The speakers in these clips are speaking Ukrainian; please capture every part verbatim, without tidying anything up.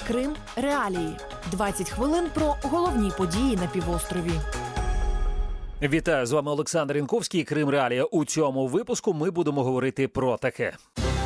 Крим реалії. двадцять хвилин про головні події на півострові. Вітаю, з вами Олександр Янковський, Крим реалія. У цьому випуску ми будемо говорити про таке.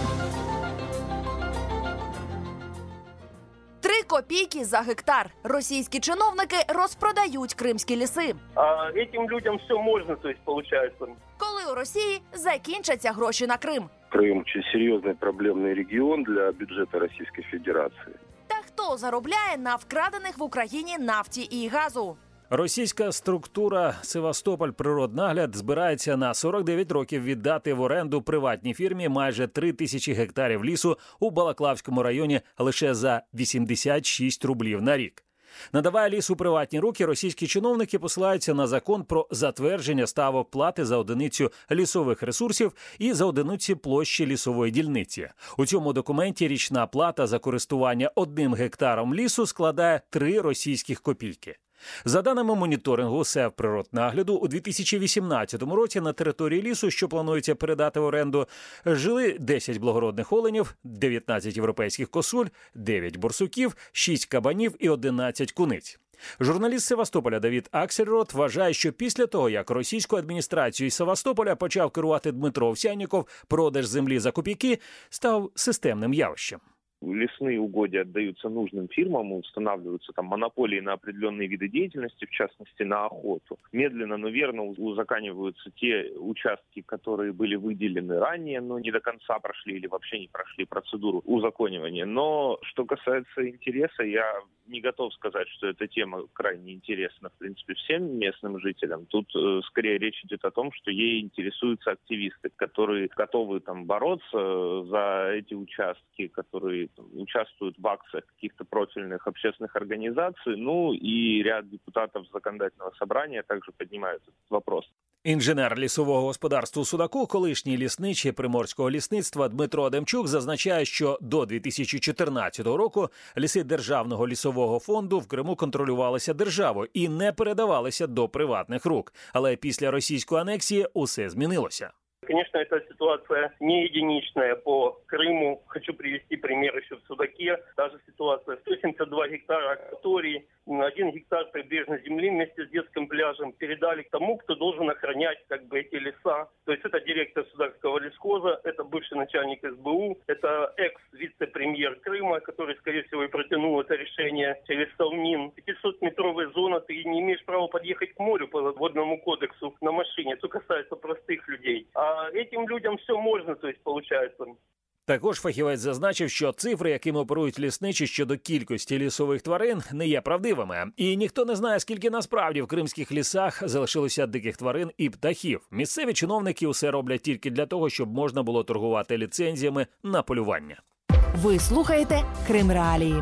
Три копійки за гектар. Російські чиновники розпродають кримські ліси. А этим людям все можно, то есть получается. Коли у Росії закінчаться гроші на Крим? Крым очень серьезный проблемный регион для бюджета Российской Федерации. Та хто заробляє на вкрадених в Україні нафті і газу? Російська структура «Севастополь Природнагляд» збирається на сорок дев'ять років віддати в оренду приватній фірмі майже три тисячі гектарів лісу у Балаклавському районі лише за вісімдесят шість рублів на рік. Надавая ліс у приватні руки, російські чиновники посилаються на закон про затвердження ставок плати за одиницю лісових ресурсів і за одиницю площі лісової дільниці. У цьому документі річна плата за користування одним гектаром лісу складає три російських копійки. За даними моніторингу Севприроднагляду, у дві тисячі вісімнадцятому році на території лісу, що планується передати в оренду, жили десять благородних оленів, дев'ятнадцять європейських косуль, дев'ять борсуків, шість кабанів і одинадцять куниць. Журналіст Севастополя Давід Аксельрод вважає, що після того, як російську адміністрацію Севастополя почав керувати Дмитро Овсянніков, продаж землі за копійки став системним явищем. Лесные угодья отдаются нужным фирмам, устанавливаются там монополии на определенные виды деятельности, в частности на охоту. Медленно, но верно узаканиваются те участки, которые были выделены ранее, но не до конца прошли или вообще не прошли процедуру узаконивания. Но что касается интереса, я не готов сказать, что эта тема крайне интересна, в принципе, всем местным жителям. Тут э, скорее речь идет о том, что ей интересуются активисты, которые готовы там бороться за эти участки, которые там участвуют в акциях каких-то профильных общественных организаций. Ну и ряд депутатов законодательного собрания также поднимают этот вопрос. Інженер лісового господарства у Судаку, колишній лісничий Приморського лісництва Дмитро Адамчук зазначає, що до дві тисячі чотирнадцятого року ліси Державного лісового фонду в Криму контролювалися державою і не передавалися до приватних рук. Але після російської анексії усе змінилося. Конечно, эта ситуация не единичная по Крыму. Хочу привести пример еще в Судаке. Та же ситуация. сто семьдесят два гектара акватории, один гектар прибрежной земли вместе с детским пляжем передали к тому, кто должен охранять как бы эти леса. То есть это директор Судакского лесхоза, это бывший начальник эс бэ у, это экс-вице-премьер Крыма, который, скорее всего, и протянул это решение через Совмин. пятисотметровая зона, ты не имеешь права подъехать к морю по водному кодексу на машине. Это касается простых людей. А этим людям все можно, то есть получается. Також фахівець зазначив, що цифри, якими оперують лісничі щодо кількості лісових тварин, не є правдивими. І ніхто не знає, скільки насправді в кримських лісах залишилося диких тварин і птахів. Місцеві чиновники усе роблять тільки для того, щоб можна було торгувати ліцензіями на полювання. Ви слухаєте Крим реалії.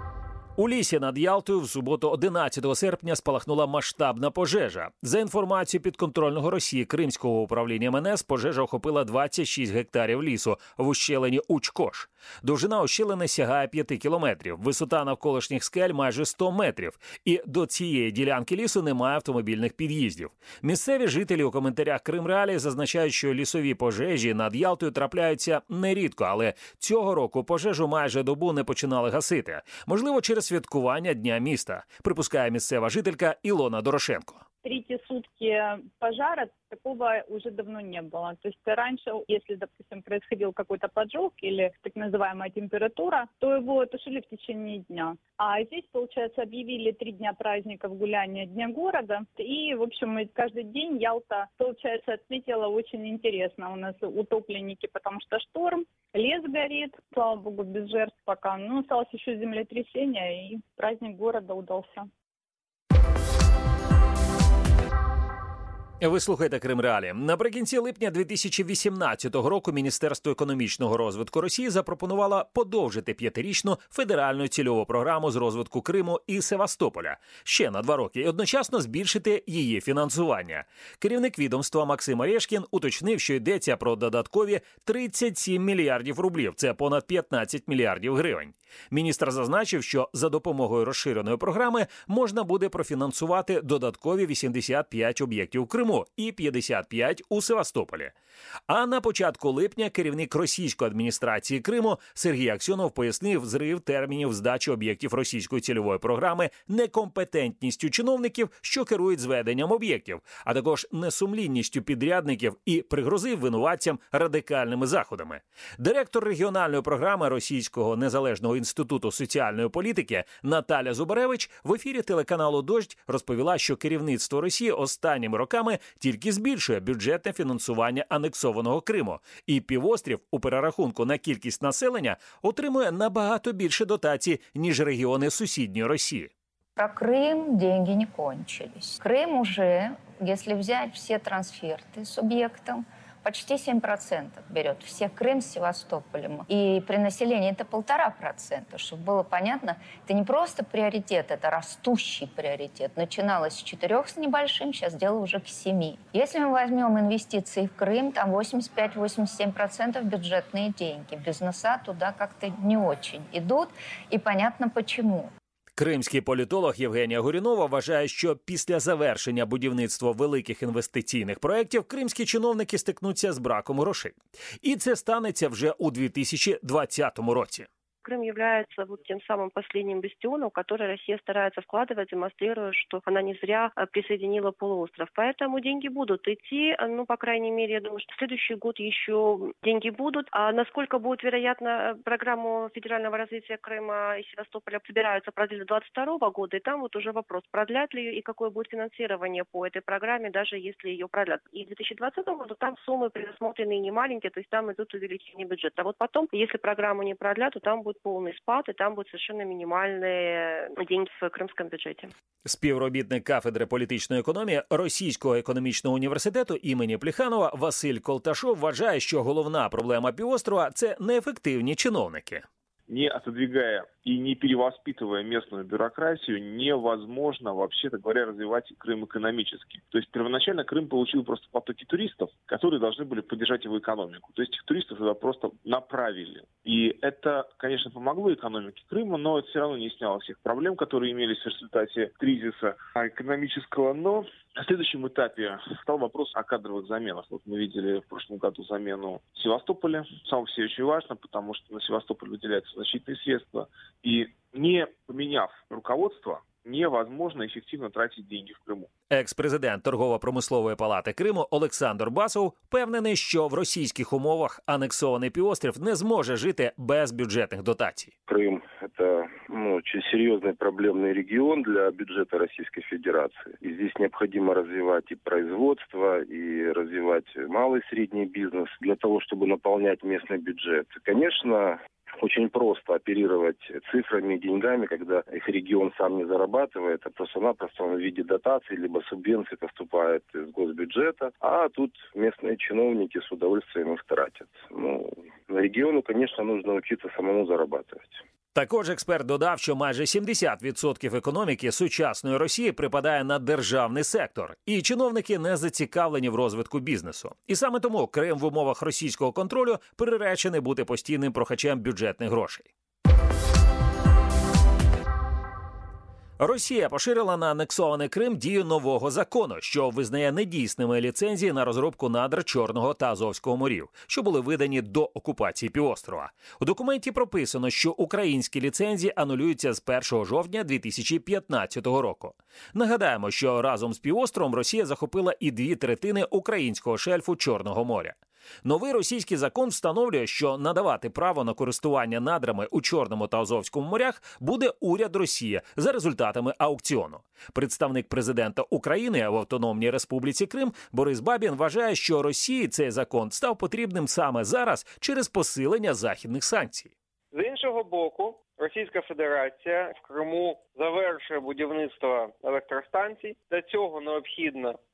У лісі над Ялтою в суботу одинадцятого серпня спалахнула масштабна пожежа. За інформацією підконтрольного Росії Кримського управління ем ен ес, пожежа охопила двадцять шість гектарів лісу в ущелині Учкош. Довжина ущелини сягає п'яти кілометрів, висота навколишніх скель майже сто метрів. І до цієї ділянки лісу немає автомобільних під'їздів. Місцеві жителі у коментарях Крим реалії зазначають, що лісові пожежі над Ялтою трапляються нерідко, але цього року пожежу майже добу не починали гасити. Можливо, через святкування Дня міста, припускає місцева жителька Ілона Дорошенко. Третьи сутки пожара такого уже давно не было. То есть раньше, если, допустим, происходил какой-то поджог или так называемая температура, то его тушили в течение дня. А здесь, получается, объявили три дня праздников гуляния Дня города. И, в общем, каждый день Ялта, получается, отметила очень интересно. У нас утопленники, потому что шторм, лес горит, слава богу, без жертв пока. Но осталось еще землетрясение, и праздник города удался. Ви слухаєте Крим реалії. Наприкінці липня дві тисячі вісімнадцятого року Міністерство економічного розвитку Росії запропонувало подовжити п'ятирічну федеральну цільову програму з розвитку Криму і Севастополя ще на два роки і одночасно збільшити її фінансування. Керівник відомства Максим Орешкін уточнив, що йдеться про додаткові тридцять сім мільярдів рублів, це понад п'ятнадцять мільярдів гривень. Міністр зазначив, що за допомогою розширеної програми можна буде профінансувати додаткові вісімдесят п'ять об'єктів в Криму і п'ятдесят п'ять у Севастополі. А на початку липня керівник російської адміністрації Криму Сергій Аксьонов пояснив зрив термінів здачі об'єктів російської цільової програми некомпетентністю чиновників, що керують зведенням об'єктів, а також несумлінністю підрядників і пригрозив винуватцям радикальними заходами. Директор регіональної програми Російського незалежного інституту соціальної політики Наталя Зубаревич в ефірі телеканалу «Дождь» розповіла, що керівництво Росії останніми роками тільки збільшує бюджетне фінансування анексованого Криму, і півострів у перерахунку на кількість населення отримує набагато більше дотацій, ніж регіони сусідньої Росії. Про Крым деньги не кончились. Крым уже, если взять все трансферты субъектам, почти семь процентов берет всех Крым с Севастополем. И при населении это полтора процента. Чтобы было понятно, это не просто приоритет, это растущий приоритет. Начиналось с четырех с небольшим, сейчас дело уже к семи. Если мы возьмем инвестиции в Крым, там восемьдесят пять - восемьдесят семь процентов бюджетные деньги. Бизнеса туда как-то не очень идут, и понятно почему. Кримський політолог Євгенія Горюнова вважає, що після завершення будівництва великих інвестиційних проєктів кримські чиновники стикнуться з браком грошей. І це станеться вже у дві тисячі двадцятому році. Крым является вот тем самым последним бастионом, в который Россия старается вкладывать, демонстрируя, что она не зря присоединила полуостров. Поэтому деньги будут идти, ну, по крайней мере, я думаю, что в следующий год еще деньги будут. А насколько будет вероятно, программу федерального развития Крыма и Севастополя собираются продлить до двадцать второго года, и там вот уже вопрос, продлят ли ее и какое будет финансирование по этой программе, даже если ее продлят. И в две тысячи двадцатом году там суммы предусмотрены не маленькие, то есть там идут увеличение бюджета. А вот потом, если программу не продлят, то там будет полный спад, и там будут совершенно минимальные деньги в крымском бюджете. Співробітник кафедри політичної економії Російського економічного університету імені Плеханова Василь Колташов вважає, що головна проблема півострова – це неефективні чиновники. Не отодвигая и не перевоспитывая местную бюрократию, невозможно, вообще-то говоря, развивать Крым экономически. То есть первоначально Крым получил просто потоки туристов, которые должны были поддержать его экономику. То есть этих туристов туда просто направили. И это, конечно, помогло экономике Крыма, но это все равно не сняло всех проблем, которые имелись в результате кризиса экономического. Но на следующем этапе стал вопрос о кадровых заменах. Вот мы видели в прошлом году замену Севастополя. Сам все очень важно, потому что на Севастополь выделяются значительные средства. И не поменяв руководство, невозможно ефективно тратити деньги в Криму. Екс-президент Торгово-промислової палати Криму Олександр Басов впевнений, що в російських умовах анексований півострів не зможе жити без бюджетних дотацій. Крым – это ну, очень серьезный проблемный регион для бюджета Российской Федерации. И здесь необходимо развивать и производство, и развивать малый и средний бизнес для того, чтобы наполнять местный бюджет. Конечно, очень просто оперировать цифрами и деньгами, когда их регион сам не зарабатывает, а просто-напросто он в виде дотаций либо субвенций поступает из госбюджета, а тут местные чиновники с удовольствием их тратят. Ну, региону, конечно, нужно учиться самому зарабатывать. Також експерт додав, що майже сімдесят відсотків економіки сучасної Росії припадає на державний сектор, і чиновники не зацікавлені в розвитку бізнесу. І саме тому Крим в умовах російського контролю приречений бути постійним прохачем бюджетних грошей. Росія поширила на анексований Крим дію нового закону, що визнає недійсними ліцензії на розробку надр Чорного та Азовського морів, що були видані до окупації півострова. У документі прописано, що українські ліцензії анулюються з першого жовтня дві тисячі п'ятнадцятого року. Нагадаємо, що разом з півостровом Росія захопила і дві третини українського шельфу Чорного моря. Новий російський закон встановлює, що надавати право на користування надрами у Чорному та Азовському морях буде уряд Росії за результатами аукціону. Представник президента України в Автономній Республіці Крим Борис Бабін вважає, що Росії цей закон став потрібним саме зараз через посилення західних санкцій. З іншого боку, Російська Федерація в Криму завершує будівництво електростанцій. Для цього необхідно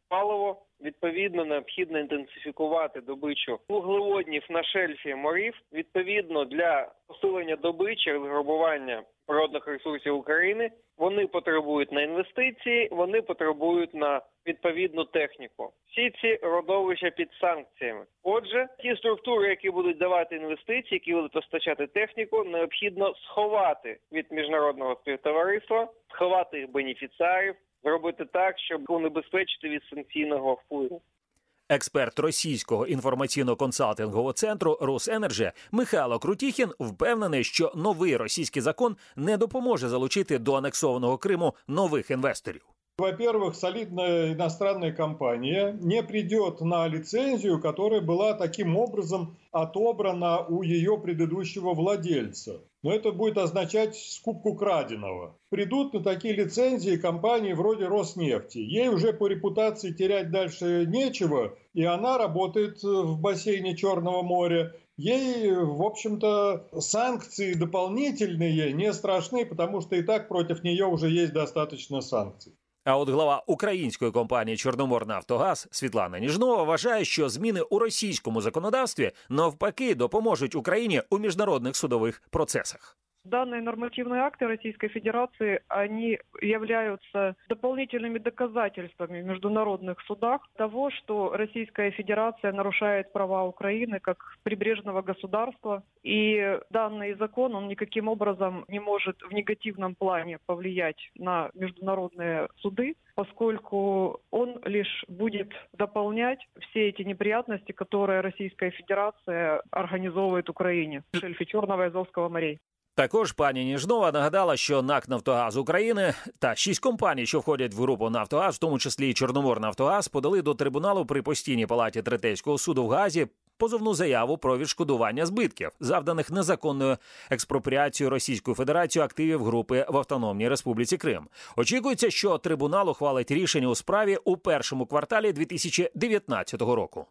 паливо. Відповідно, необхідно інтенсифікувати добичу вуглеводнів на шельфі морів. Відповідно, для посилення добичі, розграбування природних ресурсів України, вони потребують на інвестиції, вони потребують на відповідну техніку. Всі ці родовища під санкціями. Отже, ті структури, які будуть давати інвестиції, які будуть постачати техніку, необхідно сховати від міжнародного співтовариства, сховати їх бенефіціарів, зробити так, щоб унебезпечити від санкційного впливу. Експерт російського інформаційно-консалтингового центру «Росенерджі» Михайло Крутіхін впевнений, що новий російський закон не допоможе залучити до анексованого Криму нових інвесторів. Во-первых, солидная иностранная компания не придет на лицензию, которая была таким образом отобрана у ее предыдущего владельца. Но это будет означать скупку краденого. Придут на такие лицензии компании вроде Роснефти. Ей уже по репутации терять дальше нечего, и она работает в бассейне Черного моря. Ей, в общем-то, санкции дополнительные не страшны, потому что и так против нее уже есть достаточно санкций. А от глава української компанії «Чорноморнафтогаз» Світлана Ніжнова вважає, що зміни у російському законодавстві навпаки допоможуть Україні у міжнародних судових процесах. Данные нормативные акты Российской Федерации, они являются дополнительными доказательствами в международных судах того, что Российская Федерация нарушает права Украины как прибрежного государства. И данный закон, он никаким образом не может в негативном плане повлиять на международные суды, поскольку он лишь будет дополнять все эти неприятности, которые Российская Федерация организовывает Украине в шельфе Черного и Азовского морей. Також пані Ніжнова нагадала, що НАК «Нафтогаз України» та шість компаній, що входять в групу «Нафтогаз», в тому числі і «Чорноморнафтогаз», подали до трибуналу при постійній палаті Третейського суду в Гаазі позовну заяву про відшкодування збитків, завданих незаконною експропріацією Російською Федерацією активів групи в Автономній Республіці Крим. Очікується, що трибунал ухвалить рішення у справі у першому кварталі дві тисячі дев'ятнадцятого року.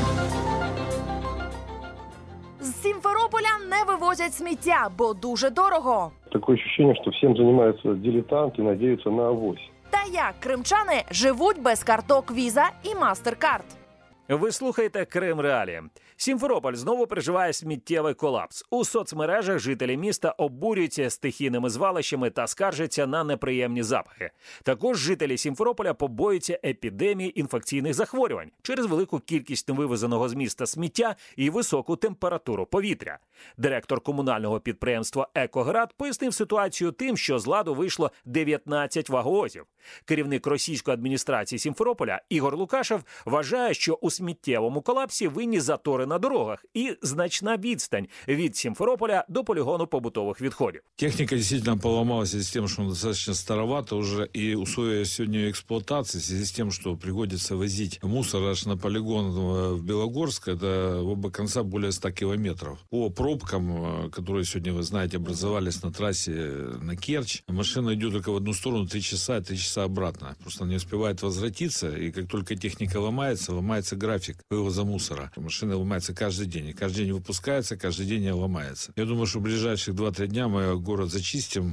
З Сімферополя не вивозять сміття, бо дуже дорого. Таке відчуття, що всім займаються дилетанти і надіються на авось. Та як кримчани живуть без карток Visa і MasterCard? Ви слухаєте «Крим Реалії». Сімферополь знову переживає сміттєвий колапс. У соцмережах жителі міста обурюються стихійними звалищами та скаржаться на неприємні запахи. Також жителі Сімферополя побоюються епідемії інфекційних захворювань через велику кількість невивезеного з міста сміття і високу температуру повітря. Директор комунального підприємства «Екоград» пояснив ситуацію тим, що з ладу вийшло дев'ятнадцять ваговозів. Керівник російської адміністрації Сімферополя Ігор Лукашев вважає, що у сміттєвому колапсі винні затори на дорогах і значна відстань від Сімферополя до полігону побутових відходів. Техника действительно поломалась из-за того, что она достаточно старовата уже, и условия сегодня эксплуатации в связи с тем, что приходится возить мусор аж на полигон в Белогорск, это в оба конца более ста километров. По пробкам, которые сегодня, вы знаете, образовались на трассе на Керчь, машина идет только в одну сторону три часа, три часа обратно. Просто не успевает возвратиться, и как только техника ломается, ломается график вывоза мусора. Машина ломается каждый день. И каждый день выпускается, каждый день ломается. Я думаю, что в ближайших два-три дня мы город зачистим.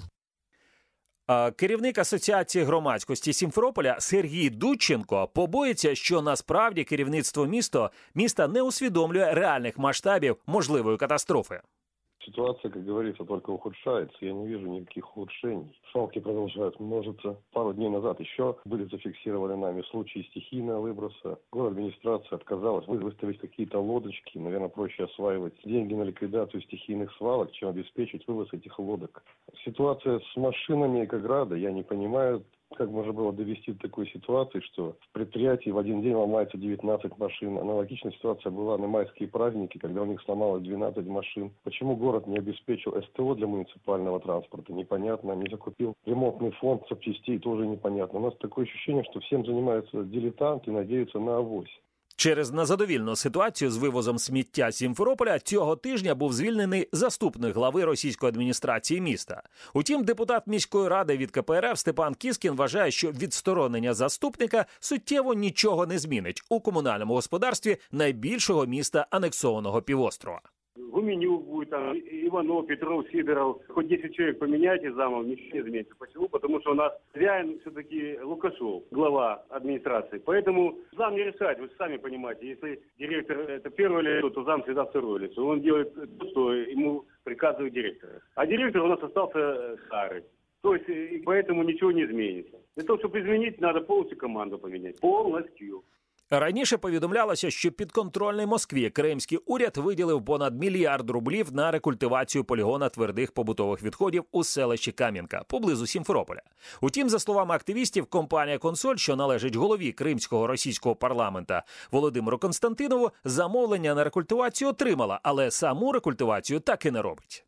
Керівник Асоціації громадськості Сімферополя Сергій Дудченко побоїться, що насправді керівництво міста, міста не усвідомлює реальних масштабів можливої катастрофи. Ситуация, как говорится, только ухудшается. Я не вижу никаких улучшений. Свалки продолжают множиться. Пару дней назад еще были зафиксированы нами случаи стихийного выброса. Город-администрация отказалась выставить какие-то лодочки. Наверное, проще осваивать деньги на ликвидацию стихийных свалок, чем обеспечить вывоз этих лодок. Ситуация с машинами Экограда, я не понимаю, как можно было довести до такой ситуации, что в предприятии в один день ломается девятнадцать машин. Аналогичная ситуация была на майские праздники, когда у них сломалось двенадцать машин. Почему город не обеспечил СТО для муниципального транспорта, непонятно. Не закупил ремонтный фонд запчастей, тоже непонятно. У нас такое ощущение, что всем занимаются дилетанты и надеются на авось. Через незадовільну ситуацію з вивозом сміття Сімферополя цього тижня був звільнений заступник глави російської адміністрації міста. Утім, депутат міської ради від ка пе ер еф Степан Кіскін вважає, що відсторонення заступника суттєво нічого не змінить у комунальному господарстві найбільшого міста анексованого півострова. Гуменюк будет, там, Иванов, Петров, Сидоров. Хоть десять человек поменяйте замов, ничего не изменится. Почему? Потому что у нас хозяин все-таки Лукашов, глава администрации. Поэтому зам не решает, вы сами понимаете. Если директор это первое лицо, то зам всегда второе лицо. Он делает то, что ему приказывает директор. А директор у нас остался старый. То есть, и поэтому ничего не изменится. Для того, чтобы изменить, надо полностью команду поменять. Полностью. Раніше повідомлялося, що підконтрольний Москві кримський уряд виділив понад мільярд рублів на рекультивацію полігона твердих побутових відходів у селищі Кам'янка, поблизу Сімферополя. Утім, за словами активістів, компанія «Консоль», що належить голові кримського російського парламента Володимиру Константинову, замовлення на рекультивацію отримала, але саму рекультивацію так і не робить.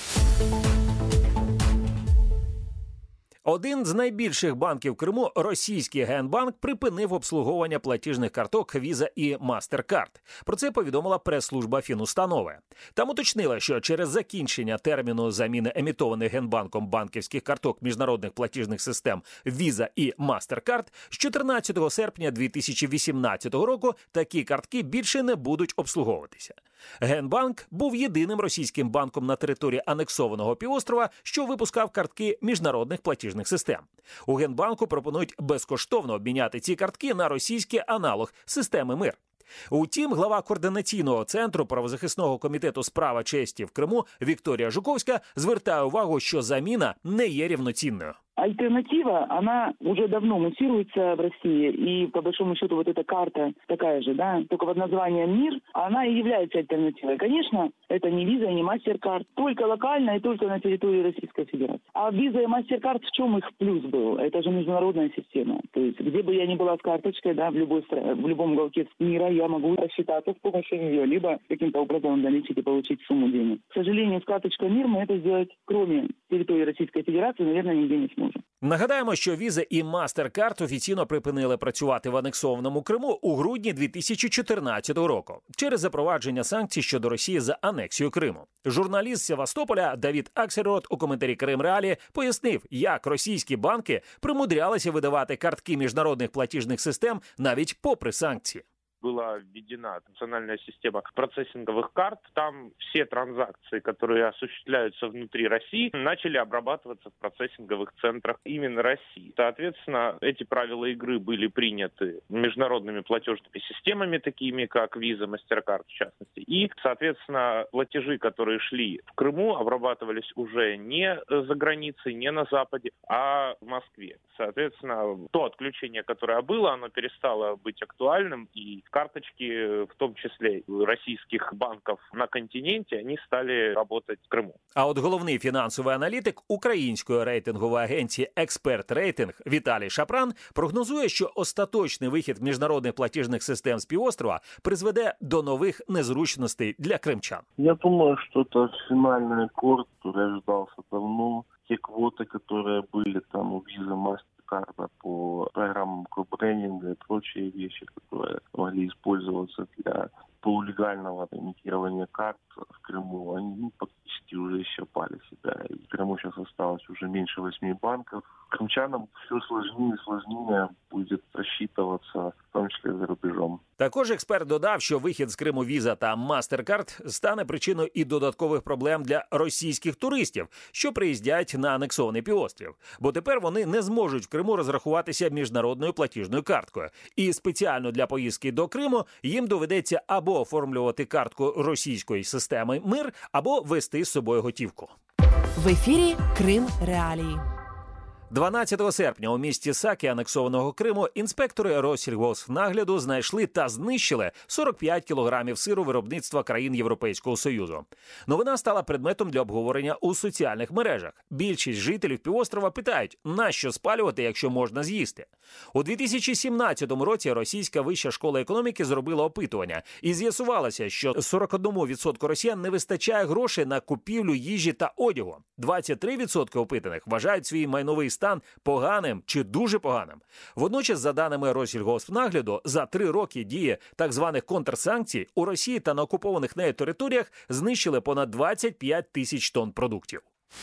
Один з найбільших банків Криму, російський Генбанк, припинив обслуговування платіжних карток Visa і MasterCard. Про це повідомила прес-служба фінустанови. Там уточнила, що через закінчення терміну заміни емітованих Генбанком банківських карток міжнародних платіжних систем Visa і MasterCard з чотирнадцятого серпня дві тисячі вісімнадцятого року такі картки більше не будуть обслуговуватися. Генбанк був єдиним російським банком на території анексованого півострова, що випускав картки міжнародних платіжних систем. У Генбанку пропонують безкоштовно обміняти ці картки на російський аналог системи «Мир». Утім, глава Координаційного центру правозахисного комітету з права честі в Криму Вікторія Жуковська звертає увагу, що заміна не є рівноцінною. Альтернатива, она уже давно муссируется в России, и по большому счету вот эта карта такая же, да, только под названием «Мир», она и является альтернативой. Конечно, это не Visa, не MasterCard, только локально и только на территории Российской Федерации. А Visa и MasterCard, в чем их плюс был? Это же международная система. То есть где бы я ни была с карточкой, да, в любой стране, в любом уголке мира, я могу рассчитаться с помощью нее, либо каким-то образом наличить и получить сумму денег. К сожалению, с карточкой «Мир» мы это сделать, кроме территории Российской Федерации, наверное, нигде не сможем. Нагадаємо, що Visa і MasterCard офіційно припинили працювати в анексованому Криму у грудні дві тисячі чотирнадцятого року через запровадження санкцій щодо Росії за анексію Криму. Журналіст Севастополя Давід Аксельрод у коментарі «Крим Реалії» пояснив, як російські банки примудрялися видавати картки міжнародних платіжних систем навіть попри санкції. Была введена национальная система процессинговых карт. Там все транзакции, которые осуществляются внутри России, начали обрабатываться в процессинговых центрах именно России. Соответственно, эти правила игры были приняты международными платежными системами, такими как Visa, MasterCard в частности. И, соответственно, платежи, которые шли в Крыму, обрабатывались уже не за границей, не на Западе, а в Москве. Соответственно, то отключение, которое было, оно перестало быть актуальным, и карточки, в том числе российских банков на континенте, они стали работать в Криму. А от головний фінансовий аналітик української рейтингової агенції «Експерт Рейтинг» Віталій Шапран прогнозує, що остаточний вихід міжнародних платіжних систем з півострова призведе до нових незручностей для кримчан. Я думаю, что это финальный аккорд, который ждался давно. Те квоты, которые были там у Visa, MasterCard по программам крупренинга и прочие вещи, которые могли использоваться для полулегального имитирования карт в Крыму, они ну, практически уже исчерпали себя. И в Крыму сейчас осталось уже меньше восьми банков. Крымчанам все сложнее и сложнее будет рассчитываться, в том числе за рубежом. Також експерт додав, що вихід з Криму Visa та MasterCard стане причиною і додаткових проблем для російських туристів, що приїздять на анексований півострів. Бо тепер вони не зможуть в Криму розрахуватися міжнародною платіжною карткою. І спеціально для поїздки до Криму їм доведеться або оформлювати картку російської системи «Мир», або вести з собою готівку. В ефірі «Крим Реалії». дванадцятого серпня у місті Сакі анексованого Криму інспектори Россільгоспнагляду знайшли та знищили сорок п'ять кілограмів сиру виробництва країн Європейського Союзу. Новина стала предметом для обговорення у соціальних мережах. Більшість жителів півострова питають, нащо спалювати, якщо можна з'їсти. У дві тисячі сімнадцятому році Російська вища школа економіки зробила опитування і з'ясувалося, що сорок один відсоток росіян не вистачає грошей на купівлю їжі та одягу. двадцять три відсотки опитаних вважають свій майновий стан поганим чи дуже поганим. Водночас, за даними Россільгоспнагляду, за три роки дії так званих контрсанкцій у Росії та на окупованих нею територіях знищили понад двадцять п'ять тисяч тонн продуктів.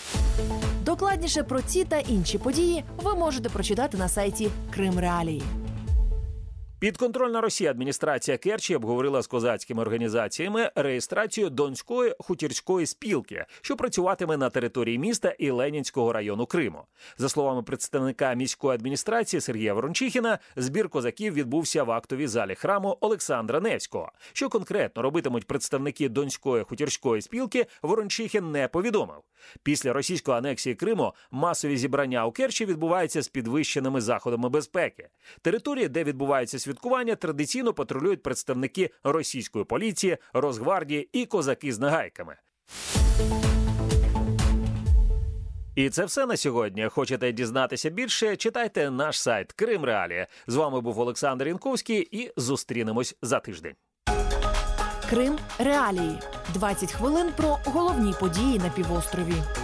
Докладніше про ці та інші події ви можете прочитати на сайті Крим Реалії. Підконтрольна Росії адміністрація Керчі обговорила з козацькими організаціями реєстрацію Донської хутірської спілки, що працюватиме на території міста і Ленінського району Криму. За словами представника міської адміністрації Сергія Ворончихіна, збір козаків відбувся в актовій залі храму Олександра Невського. Що конкретно робитимуть представники Донської хутірської спілки, Ворончихін не повідомив. Після російської анексії Криму масові зібрання у Керчі відбуваються з підвищеними заходами безпеки. Території, де відбуваються святкування, традиційно патрулюють представники російської поліції, Росгвардії і козаки з нагайками. І це все на сьогодні. Хочете дізнатися більше? Читайте наш сайт Крим Реалії. З вами був Олександр Янковський і зустрінемось за тиждень. Крим Реалії. двадцять хвилин про головні події на півострові.